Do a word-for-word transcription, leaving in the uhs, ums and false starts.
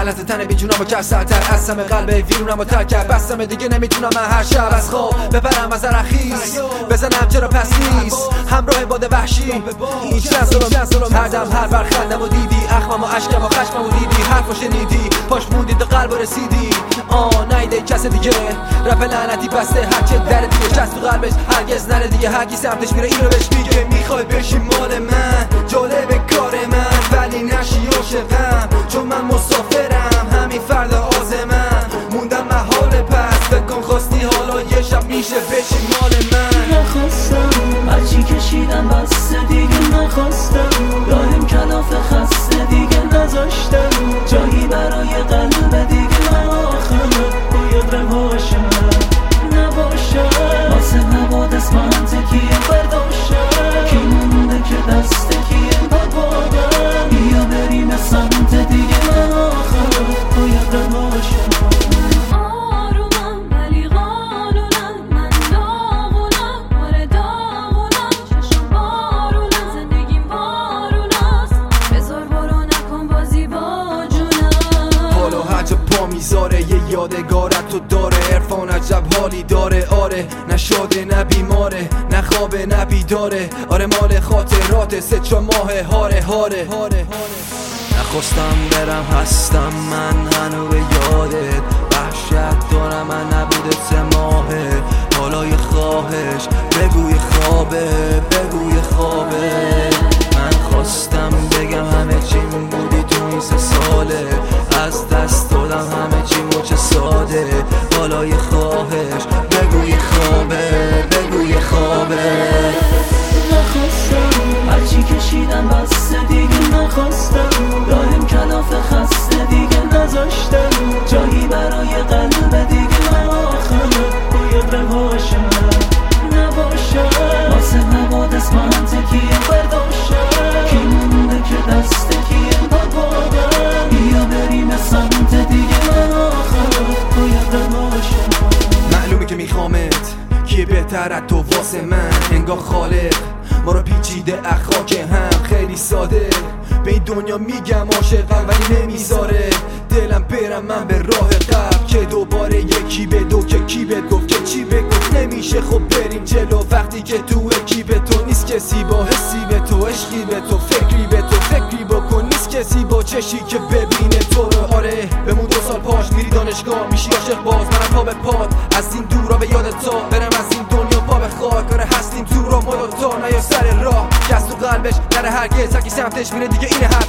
لحظه تن بی جونم و کرد سرتر از همه قلب ویرونم و ترک کرد. بستم دیگه نمیتونم من هر شب از خواب بپرم از رخیص بزنم چرا پس نیست همراه باد وحشی. این چند ظلم هر دم هر بر خندم و دیدی اخمم و عشقم و خشمم و دیدی حرفو شنیدی پاش موندی تا قلب رسیدی. آه نیده کس دیگه رپ لعنتی بسته هر چه در دیگه چست تو قلبش هرگز نره دیگه. هر کی سمتش میره اینو بهش میگه میخوای بشی مال من جالب کار من ولی نشی عاشقم چون من مسافرم همین فردا آزمم موندم محال پس فکر خواستی حالا یه شب میشه بشی مال من. نخواستم هرچی کشیدم بسته دیگه نخواستم راهم کلاف خسته دیگه نذاشتم جایی برای قلب دیگه من آخر باید رواشم نباشم واسه حوادث من تکیه برداشتم کی مونده که دست کیه بابادم بیا بریم سمت دیگه من آخر باید رواشم. میذاره یه یادگارت تو داره عرفان عجب حالی داره. آره نشاده نه بیماره نه خوابه نه بیداره آره مال خاطرات سه چه ماه هاره هاره هاره. نخواستم برم هستم من هنو به یادت وحشت دارم من نبوده سه ماهه حالا یه خواهش بگوی خوابه بگوی خوابه. من خواستم بگم همه چیم بودی تو این سه ساله از دست دادم همه چی مچه ساده حالا یه خواهش بگوی خوابه بگوی خوابه. نخواستم هرچی کشیدم بسته دیگه نخواستم راهم کلاف خسته دیگه نذاشتم جایی برای قلب دیگه من آخر باید رواشم نباشم واسه حوادث من تکیه برداشتم کی مونده که دست کیه بابادم بیا بریم سمت دیگه من آخر باید رواشم. معلومه که میخوامت کیه بهتر از تو واسه من انگار خالق ما رو پیچیده اخاک هم خیلی ساده به این دنیا میگم عاشقم ولی نمیذاره دلم برم من به راه قبل که دوباره یکی به دو که کی به گفت که چی بگفت نمیشه خب بریم جلو وقتی که تو اکی به تو نیست کسی با حسی به تو عشقی به تو فکری به تو فکری بکن نیست کسی با چشی که ببینه تو رو. آره بمون دو سال پاش میری دانشگاه میشی عاشق باز منم پا به پاد از این دورا به یادت تا برم از این دنیا پا به خاک آره هستیم تو را ما دوتا نیا سر راه کس تو قلبش نره هرگز هرکی سمتش میره دیگه اینه حرف